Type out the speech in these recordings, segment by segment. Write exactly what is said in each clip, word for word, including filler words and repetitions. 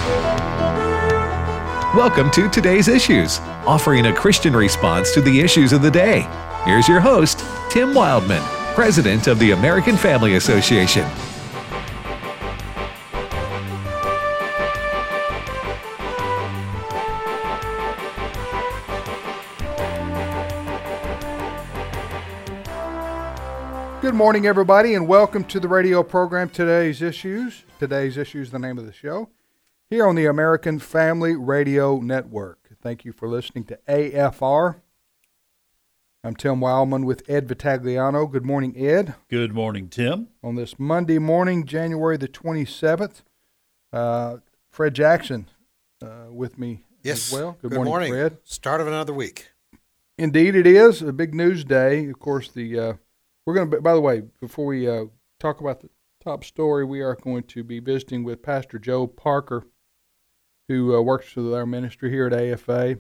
Welcome to Today's Issues, offering a Christian response to the issues of the day. Here's your host, Tim Wildman, President of the American Family Association. Good morning, everybody, and welcome to the radio program Today's Issues. Today's Issues is the name of the show, here on the American Family Radio Network. Thank you for listening to A F R. I'm Tim Wildman with Ed Vitagliano. Good morning, Ed. Good morning, Tim. On this Monday morning, January the twenty-seventh, uh, Fred Jackson uh, with me yes. as well. Good, Good morning, morning, Fred. Start of another week. Indeed, it is a big news day. Of course, the uh, we're going to. By the way, before we uh, talk about the top story, we are going to be visiting with Pastor Joe Parker, who uh, works with our ministry here at A F A.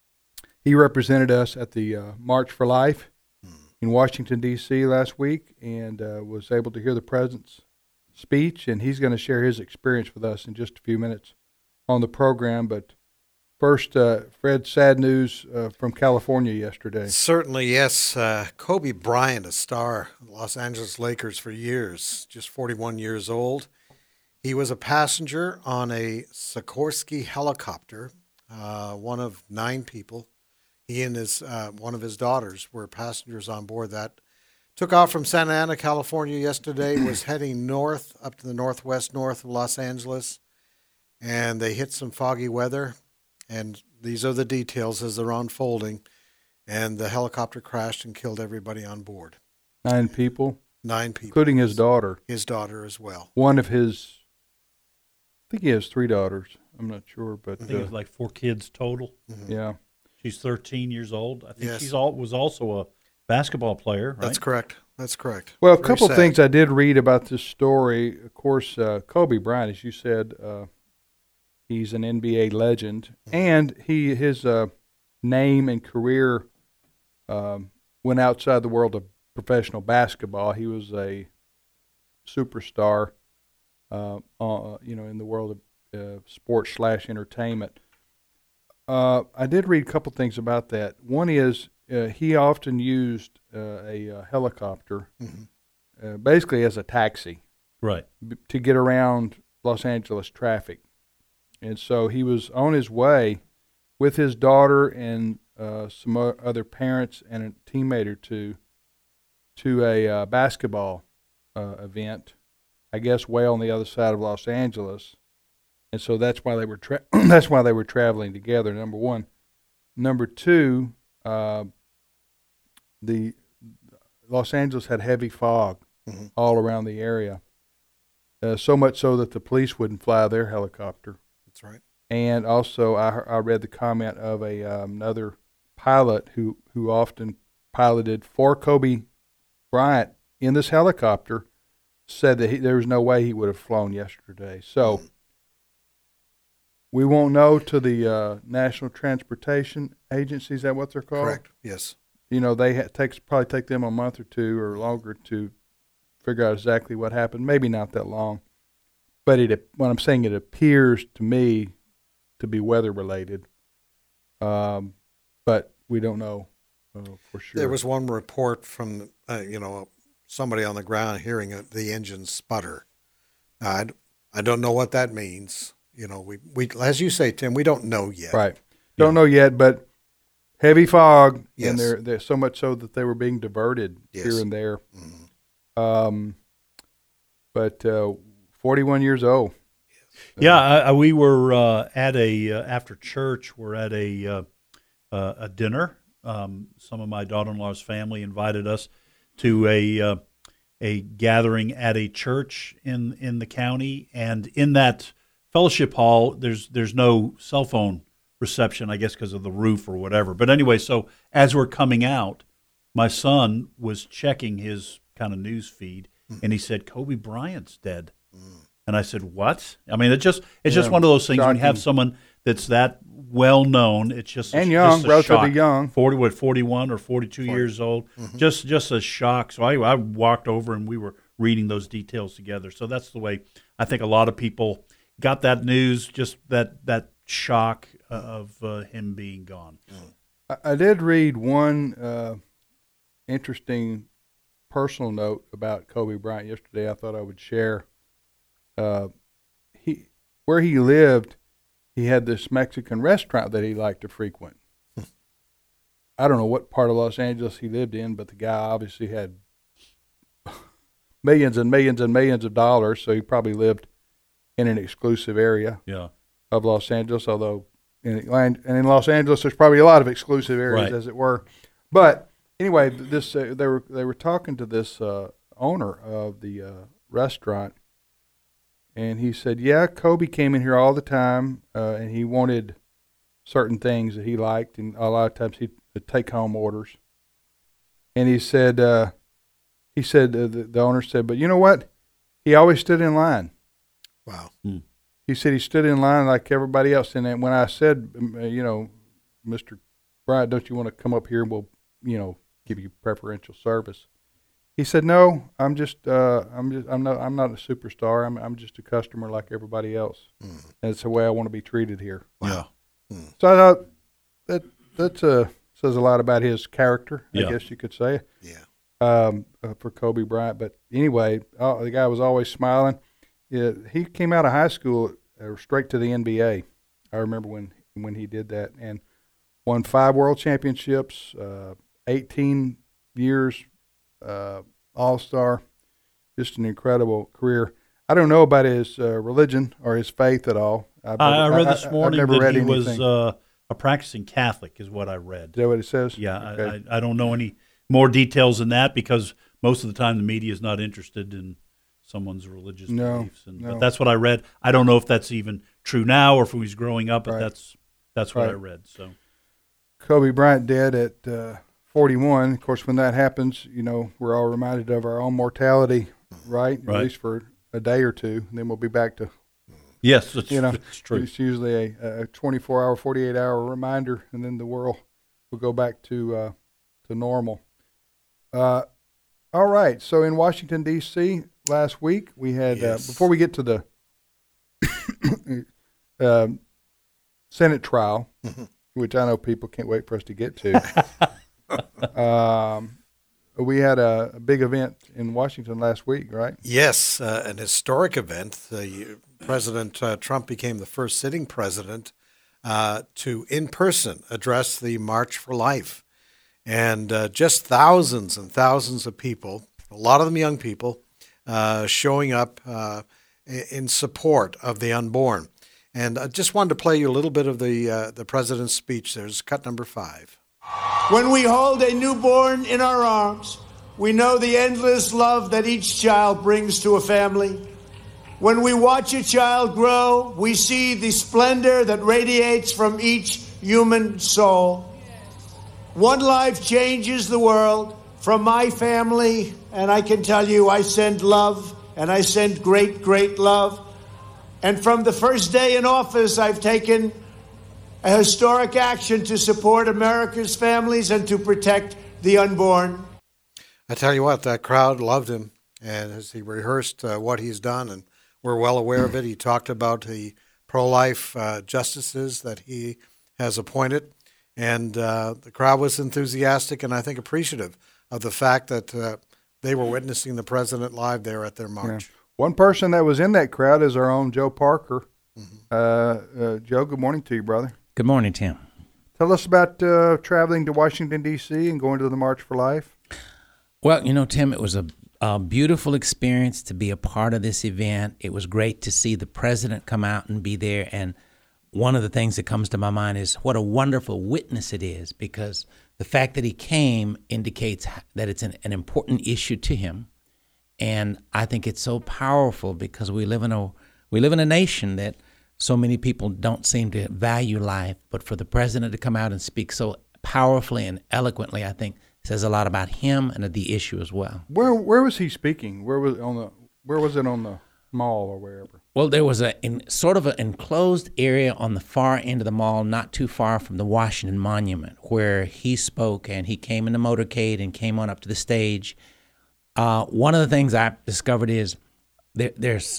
He represented us at the uh, March for Life in Washington, D C last week, and uh, was able to hear the President's speech, and he's going to share his experience with us in just a few minutes on the program. But first, uh, Fred, sad news uh, from California yesterday. Certainly, yes. Uh, Kobe Bryant, a star of the Los Angeles Lakers for years, just forty-one years old. He was a passenger on a Sikorsky helicopter, uh, one of nine people. He and his uh, one of his daughters were passengers on board that. Took off from Santa Ana, California yesterday, was heading north, up to the northwest north of Los Angeles, and they hit some foggy weather. And these are the details as they're unfolding. And the helicopter crashed and killed everybody on board. Nine people? Nine people. Including his daughter. His daughter as well. One of his, I think he has three daughters. I'm not sure, but I think uh, it's like four kids total. Mm-hmm. Yeah. She's thirteen years old. I think yes. she's all was also a basketball player, right? That's correct. That's correct. Well, a Very couple sad. of things I did read about this story. Of course, uh, Kobe Bryant, as you said, uh, he's an N B A legend, and he his uh, name and career um, went outside the world of professional basketball. He was a superstar, uh, uh, you know, in the world of uh, sports slash entertainment. Uh, I did read a couple things about that. One is uh, he often used uh, a, a helicopter, Mm-hmm. uh, basically as a taxi, Right. b- to get around Los Angeles traffic. And so he was on his way with his daughter and uh, some o- other parents and a teammate or two to a uh, basketball uh, event, I guess way on the other side of Los Angeles. And so that's why they were tra- that's why they were traveling together. Number one, number two, uh, the Los Angeles had heavy fog Mm-hmm. all around the area, uh, so much so that the police wouldn't fly their helicopter. That's right. And also, I I read the comment of a um, another pilot who who often piloted for Kobe Bryant in this helicopter, said that he, there was no way he would have flown yesterday. So Mm-hmm. we won't know to the uh, National Transportation Agency. Is that what they're called? Correct. Yes. You know, they ha- takes probably take them a month or two or longer to figure out exactly what happened. Maybe not that long, but it. When I'm saying it appears to me to be weather related, um, but we don't know uh, for sure. There was one report from, uh, you know, somebody on the ground hearing uh, the engine sputter. Now, I, d- I don't know what that means. You know, we, we as you say, Tim, we don't know yet. right. Don't know yet, but heavy fog, Yes. and they're, they're so much so that they were being diverted Yes. here and there. Mhm. Um, but uh, forty-one years old. Yeah, I, I, we were uh, at a uh, after church. We're at a uh, uh, a dinner. Um, some of my daughter-in-law's family invited us to a uh, a gathering at a church in in the county, and in that fellowship hall, there's there's no cell phone reception, I guess, because of the roof or whatever. But anyway, so as we're coming out, my son was checking his kind of news feed, mm. and he said, Kobe Bryant's dead. Mm. And I said, what? I mean, it just it's yeah, just one of those things shocking. When you have someone that's that well known, it's just and a, young, just a relatively shock. young, forty, what, forty-one or forty-two forty. Years old, mm-hmm. just just a shock. So I, I walked over and we were reading those details together. So that's the way I think a lot of people got that news, just that that shock of uh, him being gone. I, I did read one uh, interesting personal note about Kobe Bryant yesterday. I thought I would share. Uh, he where he lived, he had this Mexican restaurant that he liked to frequent. I don't know what part of Los Angeles he lived in, but the guy obviously had millions and millions and millions of dollars, so he probably lived in an exclusive area Yeah. of Los Angeles, although in Atlanta, and in Los Angeles there's probably a lot of exclusive areas, Right. as it were. But anyway, this uh, they were they were talking to this uh, owner of the uh, restaurant, and he said, yeah, Kobe came in here all the time, uh, and he wanted certain things that he liked, and a lot of times he'd take home orders. And he said, uh, he said, uh, the, the owner said, but you know what? He always stood in line. Wow. He said he stood in line like everybody else. And then when I said, um, uh, you know, Mister Bryant, don't you want to come up here and we'll, you know, give you preferential service? He said, no, I'm just, uh, I'm just, I'm not, I'm not a superstar. I'm, I'm just a customer like everybody else. Mm. And it's the way I want to be treated here. Yeah. Mm. So I thought that that's uh, says a lot about his character, I Yeah. guess you could say, Yeah. um, uh, for Kobe Bryant. But anyway, uh, the guy was always smiling. Yeah, he came out of high school uh, straight to the N B A. I remember when when he did that, and won five world championships, uh, eighteen years uh, All-Star. Just an incredible career. I don't know about his uh, religion or his faith at all. I've I, I never- read I- this I- I've morning never that read he was anything. uh, a practicing Catholic, is what I read. Is that what it says? Yeah, Okay. I, I, I don't know any more details than that because most of the time the media is not interested in someone's religious No, beliefs. And, no. But that's what I read. I don't know if that's even true now or if he was growing up, but Right. that's that's what I Right. read. So Kobe Bryant dead at uh, forty-one. Of course, when that happens, you know, we're all reminded of our own mortality, right? Right. At least for a day or two, and then we'll be back to, yes, it's, you know, it's true. it's usually a, a twenty-four hour, forty-eight hour reminder, and then the world will go back to uh, to normal. Uh, all right. So in Washington, D C last week, we had, Yes. uh, before we get to the um, Senate trial, which I know people can't wait for us to get to. um, we had a, a big event in Washington last week, right? Yes, uh, an historic event. The President uh, Trump became the first sitting president uh, to, in person, address the March for Life. And uh, just thousands and thousands of people, a lot of them young people, uh, showing up uh, in support of the unborn. And I just wanted to play you a little bit of the uh, the president's speech. There's cut number five. When we hold a newborn in our arms, we know the endless love that each child brings to a family. When we watch a child grow, we see the splendor that radiates from each human soul. One life changes the world. From my family, and I can tell you I send love, and I send great, great love. And from the first day in office, I've taken a historic action to support America's families and to protect the unborn. I tell you what, that crowd loved him, and as he rehearsed uh, what he's done, and we're well aware of it, he talked about the pro-life uh, justices that he has appointed, and uh, the crowd was enthusiastic and I think appreciative of the fact that uh, they were witnessing the president live there at their march. Yeah. One person that was in that crowd is our own Joe Parker. Mm-hmm. Uh, uh, Joe, good morning to you, brother. Good morning, Tim. Tell us about uh, traveling to Washington, D C and going to the March for Life. Well, you know, Tim, it was a, a beautiful experience to be a part of this event. It was great to see the president come out and be there. And one of the things that comes to my mind is what a wonderful witness it is, because the fact that he came indicates that it's an, an important issue to him. And I think it's so powerful because we live in a we live in a nation that so many people don't seem to value life. But for the president to come out and speak so powerfully and eloquently, I think says a lot about him and of the issue as well. Where where was he speaking? Where was on the where was it on the mall or wherever? Well, there was a in, sort of an enclosed area on the far end of the mall, not too far from the Washington Monument, where he spoke, and he came in the motorcade and came on up to the stage. Uh, one of the things I discovered is there, there's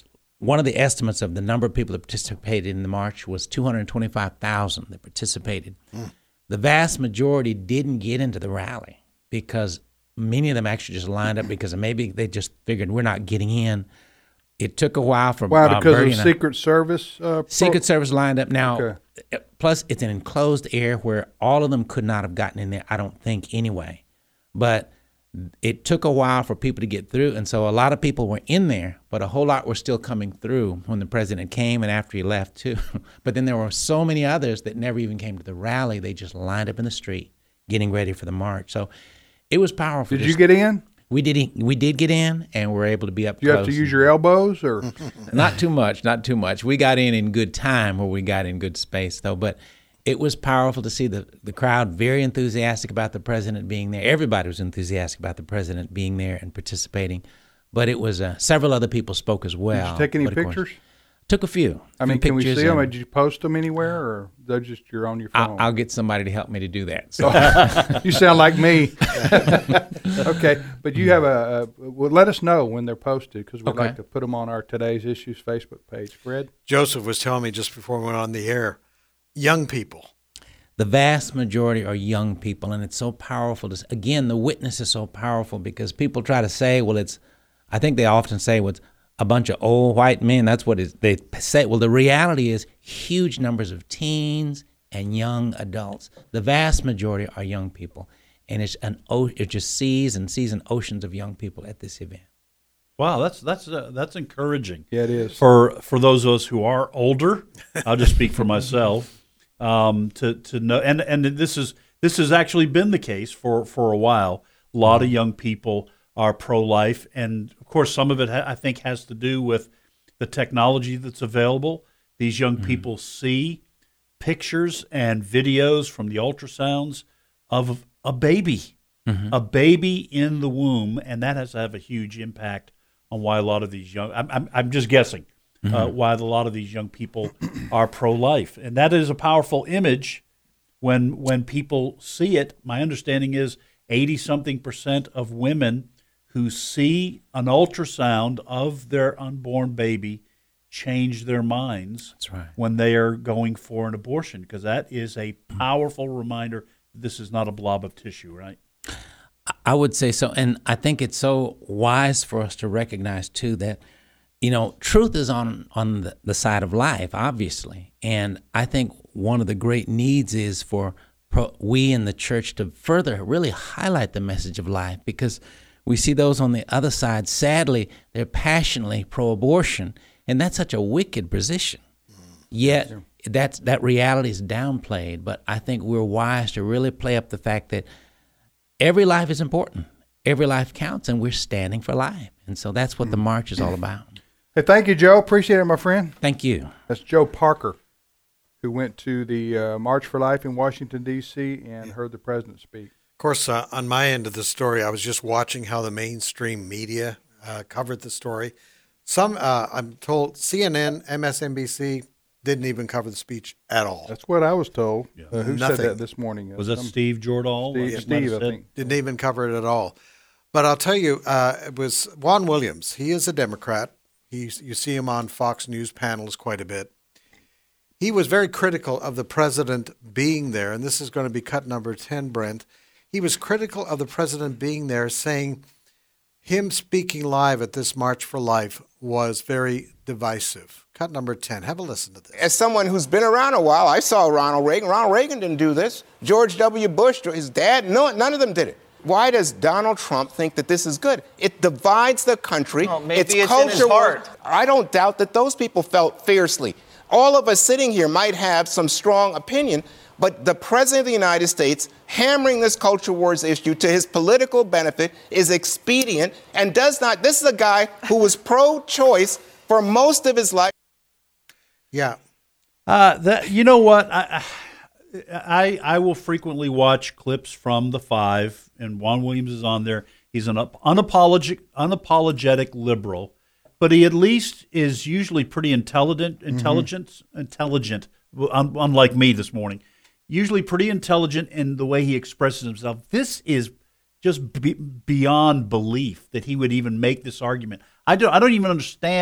one of the estimates of the number of people that participated in the march was two hundred twenty-five thousand that participated. Mm. The vast majority didn't get into the rally because many of them actually just lined up because maybe they just figured we're not getting in. It took a while for Wow, uh, because Bertie of and I- Secret Service? Uh, pro- Secret Service lined up. Now, Okay. plus it's an enclosed area where all of them could not have gotten in there, I don't think, anyway. But it took a while for people to get through, and so a lot of people were in there, but a whole lot were still coming through when the president came and after he left, too. But then there were so many others that never even came to the rally. They just lined up in the street getting ready for the march. So it was powerful. Did Just- you get in? We did. We did get in, and were able to be up Do you close. have to use your elbows? or? Not too much, not too much. We got in in good time where we got in good space, though. But it was powerful to see the, the crowd very enthusiastic about the president being there. Everybody was enthusiastic about the president being there and participating. But it was uh, several other people spoke as well. Did you take any But of course, pictures? Took a few. I few mean, can we pictures see them? and Did you post them anywhere, or they're just you're on your phone? I'll, I'll get somebody to help me to do that. So. You sound like me. Okay, but you have a, a well, let us know when they're posted because we'd Okay. like to put them on our Today's Issues Facebook page. Fred? Joseph was telling me just before we went on the air, young people. The vast majority are young people, and it's so powerful. To, again, the witness is so powerful because people try to say, well, it's, I think they often say, well, it's a bunch of old white men. That's what it, they say. Well, the reality is huge numbers of teens and young adults. The vast majority are young people, and it's an o- it just sees and sees an oceans of young people at this event. Wow, that's that's uh, that's encouraging. Yeah, it is. For for those of us who are older, I'll just speak for myself. Um, to to know, and and this is this has actually been the case for, for a while. A lot of young people are pro-life, and of course, some of it ha- I think has to do with the technology that's available. These young mm-hmm. people see pictures and videos from the ultrasounds of a baby, mm-hmm. a baby in the womb, and that has to have a huge impact on why a lot of these young. I'm I'm, I'm just guessing. Mm-hmm. Uh, why a lot of these young people are pro-life, and that is a powerful image. When when people see it, my understanding is eighty something percent of women who see an ultrasound of their unborn baby change their minds. That's right. When they are going for an abortion, because that is a powerful reminder that this is not a blob of tissue, right? I would say so, and I think it's so wise for us to recognize too that, you know, truth is on, on the, the side of life, obviously. And I think one of the great needs is for pro, we in the church to further really highlight the message of life, because we see those on the other side, sadly, they're passionately pro-abortion, and that's such a wicked position. Yet sure. that's, that reality is downplayed, but I think we're wise to really play up the fact that every life is important. Every life counts, and we're standing for life. And so that's what the march is all about. Hey, thank you, Joe. Appreciate it, my friend. Thank you. That's Joe Parker, who went to the uh, March for Life in Washington, D C and heard the president speak. Of course, uh, on my end of the story, I was just watching how the mainstream media uh, covered the story. Some, uh, I'm told, C N N, M S N B C didn't even cover the speech at all. That's what I was told. Yeah. Uh, who Nothing. said that this morning? Was that Some- Steve Jordahl? Steve, Might Steve have I said? think. Didn't even cover it at all. But I'll tell you, uh, it was Juan Williams. He is a Democrat. He's, you see him on Fox News panels quite a bit. He was very critical of the president being there, and this is going to be cut number ten, Brent. He was critical of the president being there, saying him speaking live at this March for Life was very divisive. Cut number ten. Have a listen to this. As someone who's been around a while, I saw Ronald Reagan. Ronald Reagan didn't do this. George W. Bush, his dad, no, none of them did it. Why does Donald Trump think that this is good? It divides the country. Well, maybe it's it's culture in his heart. I don't doubt that those people felt fiercely. All of us sitting here might have some strong opinion, but the president of the United States hammering this culture wars issue to his political benefit is expedient and does not. This is a guy who was pro-choice for most of his life. Yeah. Uh, that you know what I, I I will frequently watch clips from the Five, and Juan Williams is on there. He's an unapologetic unapologetic liberal, but he at least is usually pretty intelligent, intelligent, mm-hmm. intelligent. Unlike me this morning, usually pretty intelligent in the way he expresses himself. This is just be, beyond belief that he would even make this argument. I don't I don't even understand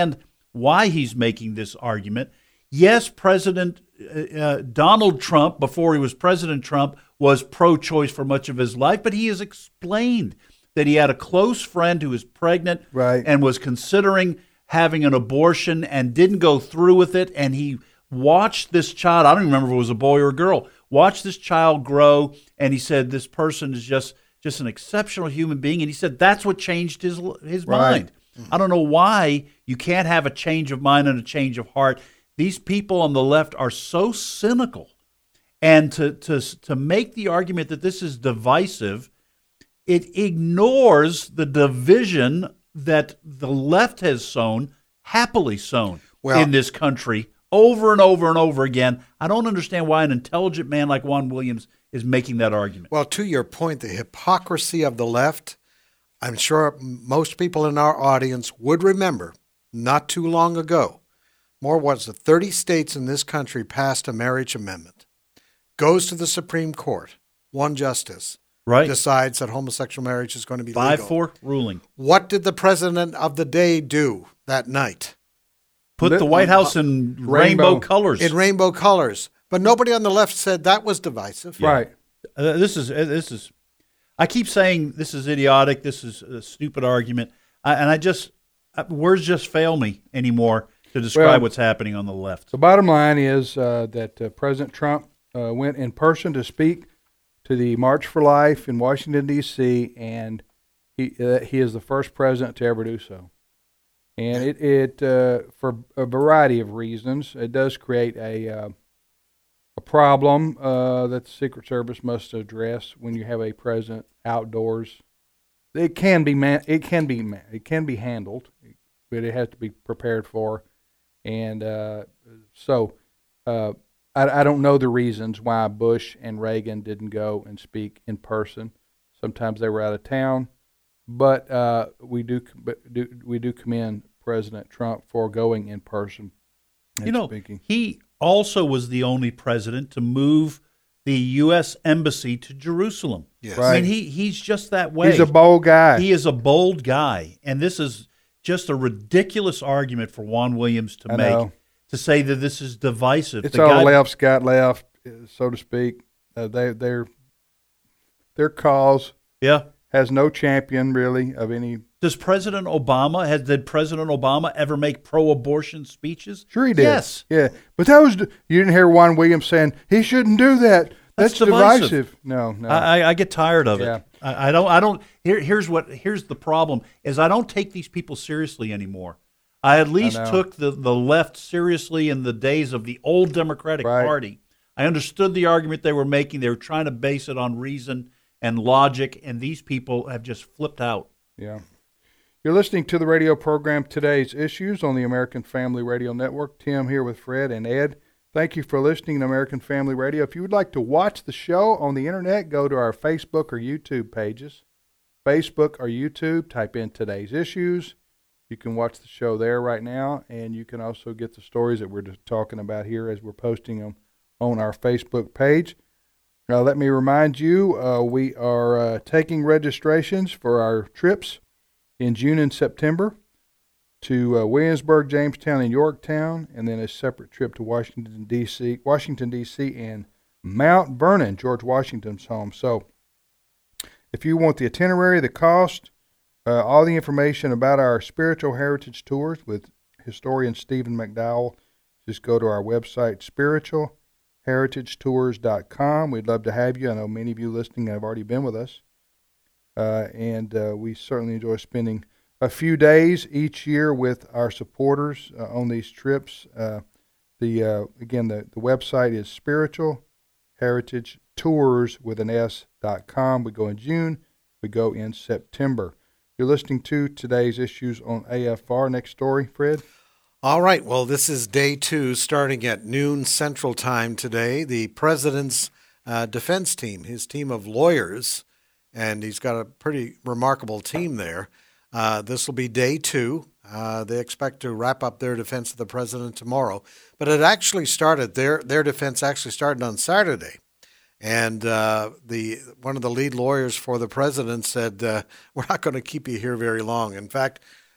why he's making this argument. Yes, President uh, Donald Trump, before he was President Trump, was pro-choice for much of his life, but he has explained that he had a close friend who was pregnant right. and was considering having an abortion and didn't go through with it, and he watched this child, I don't even remember if it was a boy or a girl, watched this child grow, and he said this person is just, just an exceptional human being, and he said that's what changed his his right. mind. I don't know why you can't have a change of mind and a change of heart. These people on the left are so cynical. And to, to, to make the argument that this is divisive, it ignores the division that the left has sown, happily sown, well, in this country over and over and over again. I don't understand why an intelligent man like Juan Williams is making that argument. Well, to your point, the hypocrisy of the left, I'm sure most people in our audience would remember not too long ago, more was it thirty states in this country passed a marriage amendment, goes to the Supreme Court, one justice right. decides that homosexual marriage is going to be five legal. four ruling. What did the president of the day do that night? Put the White House in rainbow, rainbow colors. In rainbow colors. But nobody on the left said that was divisive. Yeah. Right. Uh, this is uh, this is. I keep saying this is idiotic. This is a stupid argument, I, and I just uh, words just fail me anymore to describe Well, what's happening on the left. The bottom line is uh, that uh, President Trump uh, went in person to speak to the March for Life in Washington, D C, and he uh, he is the first president to ever do so. And it, it uh, for a variety of reasons, it does create a uh, a problem uh, that the Secret Service must address when you have a president outdoors. It can be man- it can be man- it can be handled, but it has to be prepared for. And uh, so uh, I, I don't know the reasons why Bush and Reagan didn't go and speak in person. Sometimes they were out of town, but uh, we do, but do we do commend President Trump for going in person and You know, speaking. he also was the only president to move the U S embassy to Jerusalem. Yes. I Right. mean, he he's just that way. He's a bold guy. He is a bold guy, and this is just a ridiculous argument for Juan Williams to I make, know. to say that this is divisive. It's The all guy- left's got left, uh, so to speak. Uh, they their their cause Yeah. has no champion really of any. Does President Obama, has did President Obama ever make pro-abortion speeches? Sure, he did. Yes. Yeah, but that was you didn't hear Juan Williams saying he shouldn't do that. That's, That's divisive. divisive. No, no. I, I- I get tired of Yeah. it. I, I don't. I don't. Here, here's what. Here's the problem: is I don't take these people seriously anymore. I at least know. took the, the left seriously in the days of the old Democratic Right. Party. I understood the argument they were making. They were trying to base it on reason and logic, and these people have just flipped out. Yeah. You're listening to the radio program Today's Issues on the American Family Radio Network. Tim here with Fred and Ed. Thank you for listening to American Family Radio. If you would like to watch the show on the internet, go to our Facebook or YouTube pages. Facebook or YouTube, type in Today's Issues. You can watch the show there right now, and you can also get the stories that we're just talking about here as we're posting them on our Facebook page. Now, let me remind you, uh, we are uh, taking registrations for our trips in June and September to uh, Williamsburg, Jamestown, and Yorktown, and then a separate trip to Washington, D C, Washington, D C, and Mount Vernon, George Washington's home. So if you want the itinerary, the cost, uh, all the information about our spiritual heritage tours with historian Stephen McDowell, just go to our website, spiritual heritage tours dot com. We'd love to have you. I know many of you listening have already been with us. Uh, and uh, we certainly enjoy spending a few days each year with our supporters uh, on these trips. Uh, the uh, again, the, the website is spiritual heritage tours with an S dot com. We go in June. We go in September. You're listening to Today's Issues on A F R. Next story, Fred. All right. Well, this is day two, starting at noon Central Time today. The president's uh, defense team, his team of lawyers, and he's got a pretty remarkable team there. Uh, this will be day two. Uh, they expect to wrap up their defense of the president tomorrow. But it actually started, their their defense actually started on Saturday. And uh, the one of the lead lawyers for the president said, uh, we're not going to keep you here very long. In fact,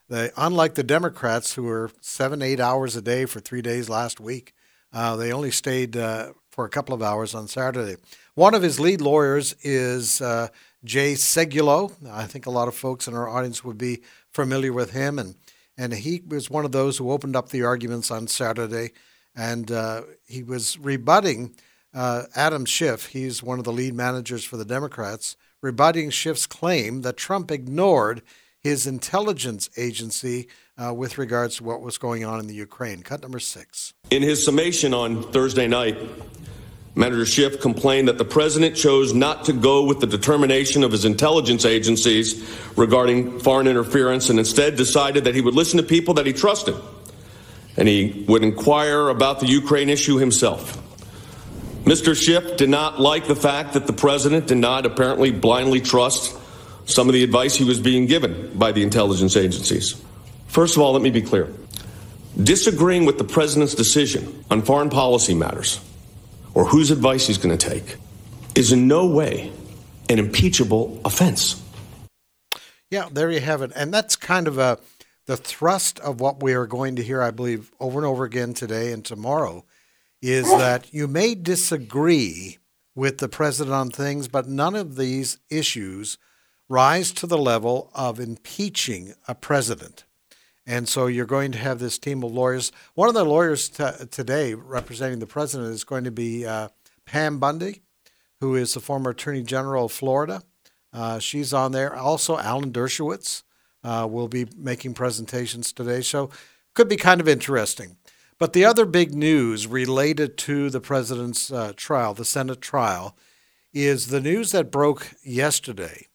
They, unlike the Democrats, who were seven, eight hours a day for three days last week, uh, they only stayed uh, for a couple of hours on Saturday. One of his lead lawyers is uh, Jay Segulo. I think a lot of folks in our audience would be familiar with him, and and he was one of those who opened up the arguments on Saturday, and uh, he was rebutting uh, Adam Schiff. He's one of the lead managers for the Democrats, rebutting Schiff's claim that Trump ignored his intelligence agency uh, with regards to what was going on in the Ukraine. Cut number six. In his summation on Thursday night, Manager Schiff complained that the president chose not to go with the determination of his intelligence agencies regarding foreign interference and instead decided that he would listen to people that he trusted and he would inquire about the Ukraine issue himself. Mister Schiff did not like the fact that the president did not apparently blindly trust some of the advice he was being given by the intelligence agencies. First of all, let me be clear. Disagreeing with the president's decision on foreign policy matters or whose advice he's going to take is in no way an impeachable offense. Yeah, there you have it. And that's kind of a, the thrust of what we are going to hear, I believe, over and over again today and tomorrow, is that you may disagree with the president on things, but none of these issues rise to the level of impeaching a president. And so you're going to have this team of lawyers. One of the lawyers t- today representing the president is going to be uh, Pam Bundy, who is the former Attorney General of Florida. Uh, she's on there. Also, Alan Dershowitz uh, will be making presentations today. So could be kind of interesting. But the other big news related to the president's uh, trial, the Senate trial, is the news that broke yesterday.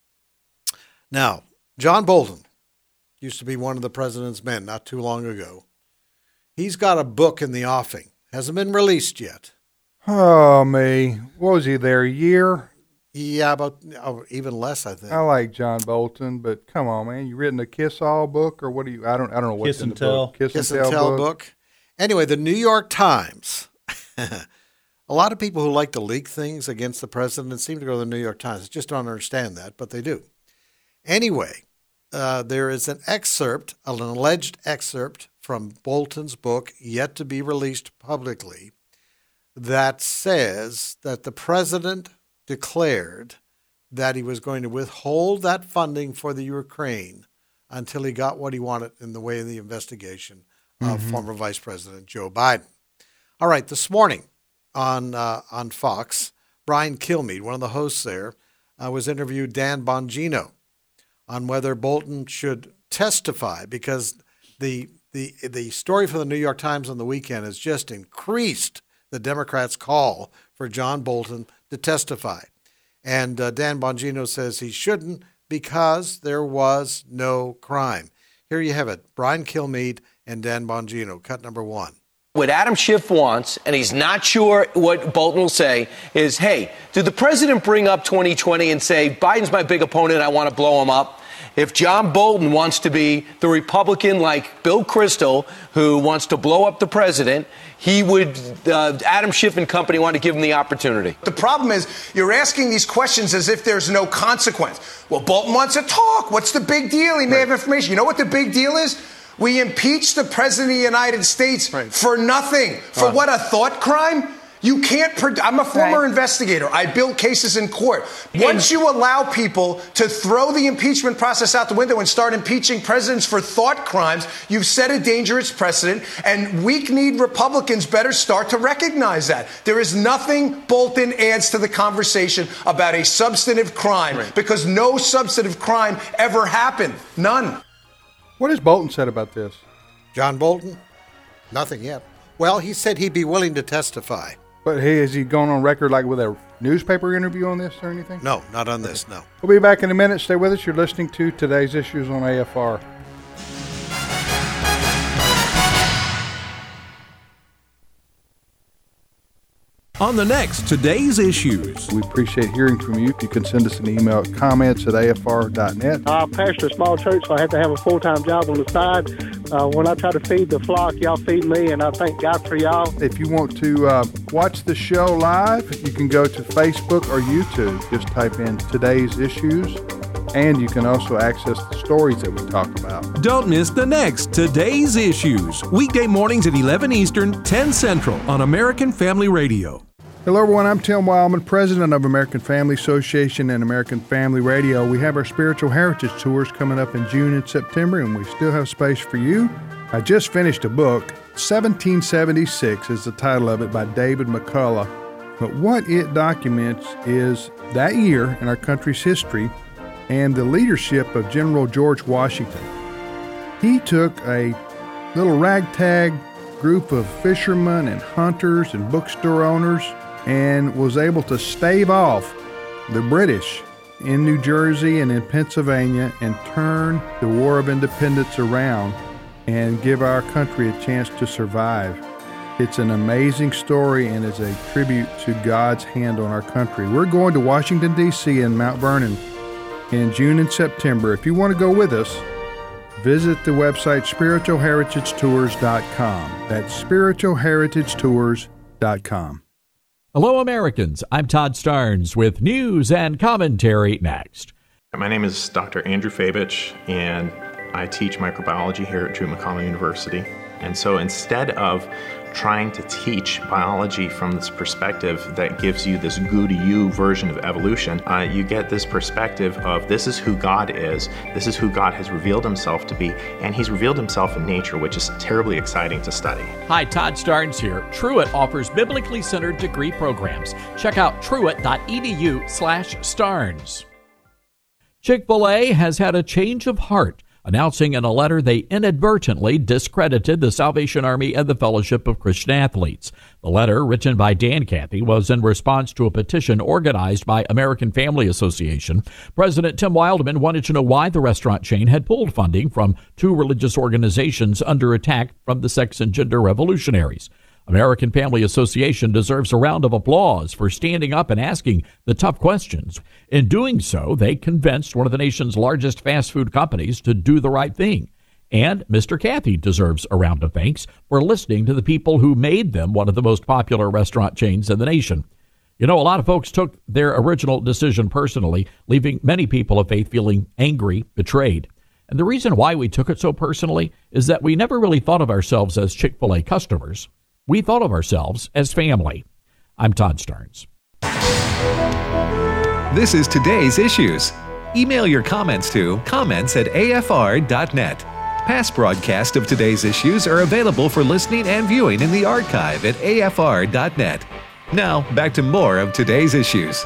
Now, John Bolton used to be one of the president's men not too long ago. He's got a book in the offing. Hasn't been released yet. Oh, me. What was he there, a year? Yeah, about oh, even less, I think. I like John Bolton, but come on, man. You written a Kiss All book, or what do you, I don't I don't know what's Kiss in and the Tell. book. Kiss, Kiss and and Tell, Tell book. book. Anyway, the New York Times. A lot of people who like to leak things against the president seem to go to the New York Times. I just don't understand that, but they do. Anyway, uh, there is an excerpt, an alleged excerpt from Bolton's book, yet to be released publicly, that says that the president declared that he was going to withhold that funding for the Ukraine until he got what he wanted in the way of the investigation of mm-hmm. former Vice President Joe Biden. All right, this morning on uh, on Fox, Brian Kilmeade, one of the hosts there, uh, was interviewed Dan Bongino on whether Bolton should testify, because the the the story from the New York Times on the weekend has just increased the Democrats' call for John Bolton to testify. And uh, Dan Bongino says he shouldn't because there was no crime. Here you have it, Brian Kilmeade and Dan Bongino, cut number one. What Adam Schiff wants, and he's not sure what Bolton will say, is, hey, did the president bring up twenty twenty and say, Biden's my big opponent, I want to blow him up? If John Bolton wants to be the Republican like Bill Kristol, who wants to blow up the president, he would, uh, Adam Schiff and company want to give him the opportunity. The problem is you're asking these questions as if there's no consequence. Well, Bolton wants to talk. What's the big deal? He may right. have information. You know what the big deal is? We impeached the president of the United States right. for nothing. For uh, what, a thought crime? You can't. Pro- I'm a former right. investigator. I built cases in court. Once you allow people to throw the impeachment process out the window and start impeaching presidents for thought crimes, you've set a dangerous precedent, and weak-kneed Republicans better start to recognize that. There is nothing Bolton adds to the conversation about a substantive crime, right. because no substantive crime ever happened. None. What has Bolton said about this? John Bolton? Nothing yet. Well, he said he'd be willing to testify. But hey, has he gone on record like with a newspaper interview on this or anything? No, not on this, no. We'll be back in a minute. Stay with us. You're listening to Today's Issues on A F R. On the next Today's Issues. We appreciate hearing from you. You can send us an email at comments at A F R dot net. I pastor a small church, so I have to have a full-time job on the side. Uh, when I try to feed the flock, y'all feed me, and I thank God for y'all. If you want to uh, watch the show live, you can go to Facebook or YouTube. Just type in Today's Issues. and you can also access the stories that we talk about. Don't miss the next Today's Issues, weekday mornings at eleven Eastern, ten Central on American Family Radio. Hello, everyone. I'm Tim Wildman, president of American Family Association and American Family Radio. We have our Spiritual Heritage Tours coming up in June and September, and we still have space for you. I just finished a book, seventeen seventy-six is the title of it, by David McCullough. But what it documents is that year in our country's history and the leadership of General George Washington. He took a little ragtag group of fishermen and hunters and bookstore owners and was able to stave off the British in New Jersey and in Pennsylvania and turn the War of Independence around and give our country a chance to survive. It's an amazing story and is a tribute to God's hand on our country. We're going to Washington, D C and Mount Vernon in June and September. If you want to go with us, visit the website spiritual heritage tours dot com. That's spiritual heritage tours dot com. Hello, Americans. I'm Todd Starnes with news and commentary next. My name is Doctor Andrew Fabich, and I teach microbiology here at Drew McConnell University. And so instead of trying to teach biology from this perspective that gives you this goo-to-you version of evolution, uh, you get this perspective of this is who God is, this is who God has revealed himself to be, and he's revealed himself in nature, which is terribly exciting to study. Hi, Todd Starnes here. Truett offers biblically centered degree programs. Check out truett.edu slash Starnes. Chick-fil-A has had a change of heart, announcing in a letter they inadvertently discredited the Salvation Army and the Fellowship of Christian Athletes. The letter, written by Dan Cathy, was in response to a petition organized by American Family Association. President Tim Wildman wanted to know why the restaurant chain had pulled funding from two religious organizations under attack from the sex and gender revolutionaries. American Family Association deserves a round of applause for standing up and asking the tough questions. In doing so, they convinced one of the nation's largest fast food companies to do the right thing. And Mister Cathy deserves a round of thanks for listening to the people who made them one of the most popular restaurant chains in the nation. You know, a lot of folks took their original decision personally, leaving many people of faith feeling angry, betrayed. And the reason why we took it so personally is that we never really thought of ourselves as Chick-fil-A customers. We thought of ourselves as family. I'm Todd Starnes. This is Today's Issues. Email your comments to comments at a f r dot net. Past broadcasts of Today's Issues are available for listening and viewing in the archive at a f r dot net. Now, back to more of Today's Issues.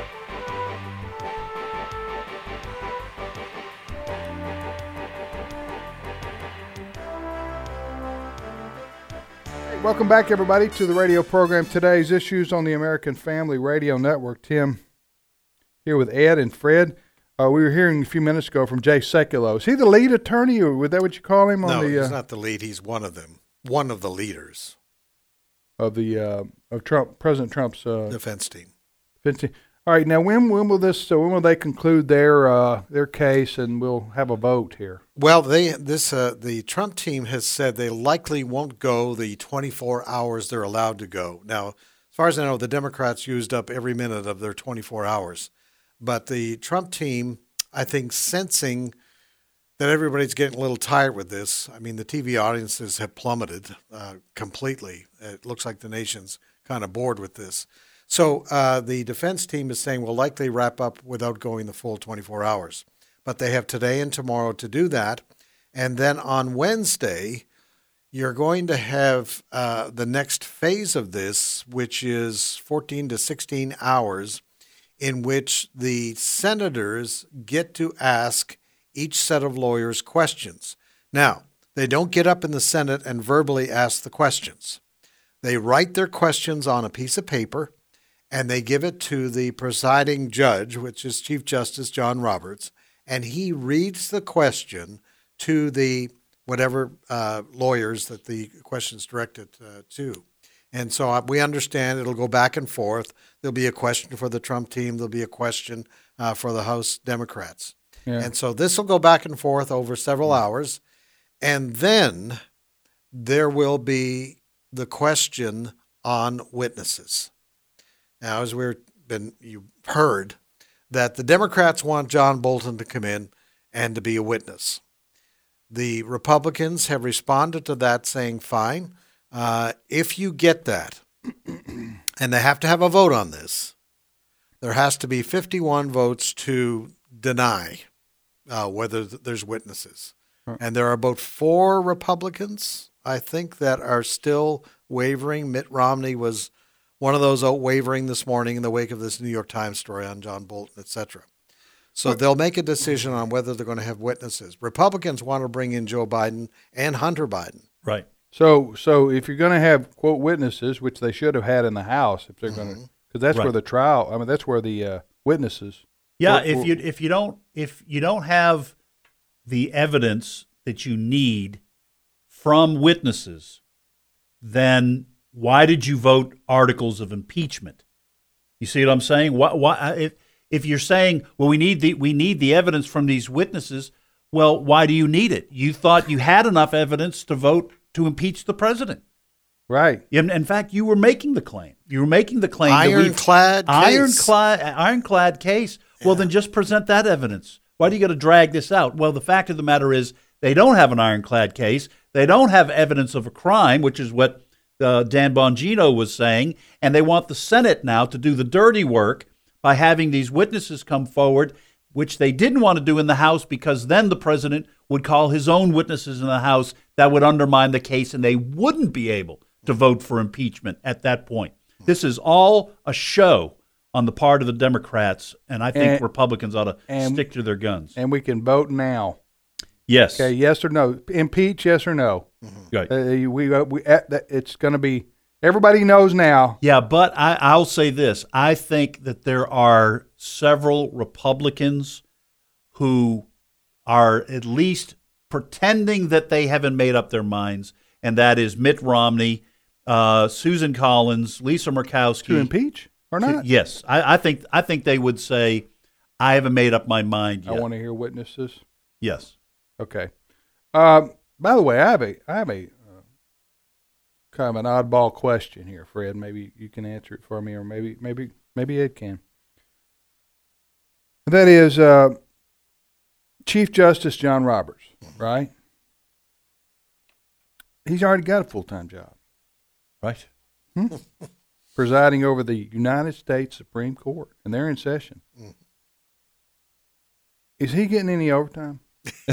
Welcome back, everybody, to the radio program Today's Issues on the American Family Radio Network. Tim here with Ed and Fred. Uh, we were hearing a few minutes ago from Jay Sekulow. Is he the lead attorney, or was that what you call him? No, on the, uh, he's not the lead. He's one of them. One of the leaders of the uh, of Trump, President Trump's uh, defense team. Defense team. All right, now when when will this? So when will they conclude their uh, their case, and we'll have a vote here? Well, they this uh, the Trump team has said they likely won't go the twenty-four hours they're allowed to go. Now, as far as I know, the Democrats used up every minute of their twenty-four hours, but the Trump team, I think, sensing that everybody's getting a little tired with this. I mean, the T V audiences have plummeted uh, completely. It looks like the nation's kind of bored with this. So uh, the defense team is saying we'll likely wrap up without going the full twenty-four hours. But they have today and tomorrow to do that. And then on Wednesday, you're going to have uh, the next phase of this, which is fourteen to sixteen hours, in which the senators get to ask each set of lawyers questions. Now, they don't get up in the Senate and verbally ask the questions. They write their questions on a piece of paper, and they give it to the presiding judge, which is Chief Justice John Roberts, and he reads the question to the whatever uh, lawyers that the question is directed uh, to. And so uh, we understand it'll go back and forth. There'll be a question for the Trump team. There'll be a question uh, for the House Democrats. Yeah. And so this will go back and forth over several hours. And then there will be the question on witnesses. Now, as we've been, you heard, that the Democrats want John Bolton to come in and to be a witness. The Republicans have responded to that saying, fine, uh, if you get that, and they have to have a vote on this, there has to be fifty-one votes to deny uh, whether th- there's witnesses. Right. And there are about four Republicans, I think, that are still wavering. Mitt Romney was one of those out wavering this morning in the wake of this New York Times story on John Bolton, et cetera. So they'll make a decision on whether they're going to have witnesses. Republicans want to bring in Joe Biden and Hunter Biden. Right. So, so if you're going to have quote witnesses, which they should have had in the House, if they're mm-hmm. going to, because that's right. where the trial. I mean, that's where the uh, witnesses. Yeah. Or, if or, you if you don't if you don't have the evidence that you need from witnesses, then why did you vote articles of impeachment? You see what I'm saying? Why? Why? If if you're saying, well, we need the we need the evidence from these witnesses, well, why do you need it? You thought you had enough evidence to vote to impeach the president, right? In, in fact, you were making the claim. You were making the claim. Ironclad that case. Ironclad, ironclad case. Yeah. Well, then just present that evidence. Why do you got to drag this out? Well, the fact of the matter is they don't have an ironclad case. They don't have evidence of a crime, which is what uh, Dan Bongino was saying, and they want the Senate now to do the dirty work by having these witnesses come forward, which they didn't want to do in the House because then the president would call his own witnesses in the House. That would undermine the case, and they wouldn't be able to vote for impeachment at that point. This is all a show on the part of the Democrats, and I think and, Republicans ought to and, stick to their guns. And we can vote now. Yes. Okay, yes or no. Impeach, yes or no. Mm-hmm. Right. Uh, we, uh, we, uh, it's going to be, everybody knows now. Yeah, but I, I'll say this. I think that there are several Republicans who are at least pretending that they haven't made up their minds, and that is Mitt Romney, uh, Susan Collins, Lisa Murkowski. To impeach or not? To, yes. I, I think I think they would say, I haven't made up my mind yet. I want to hear witnesses. Yes. Okay. Um, by the way, I have a I have a uh, kind of an oddball question here, Fred. Maybe you can answer it for me, or maybe maybe maybe Ed can. That is uh, Chief Justice John Roberts, right? He's already got a full-time job, right? Hmm? Presiding over the United States Supreme Court, and they're in session. Mm. Is he getting any overtime?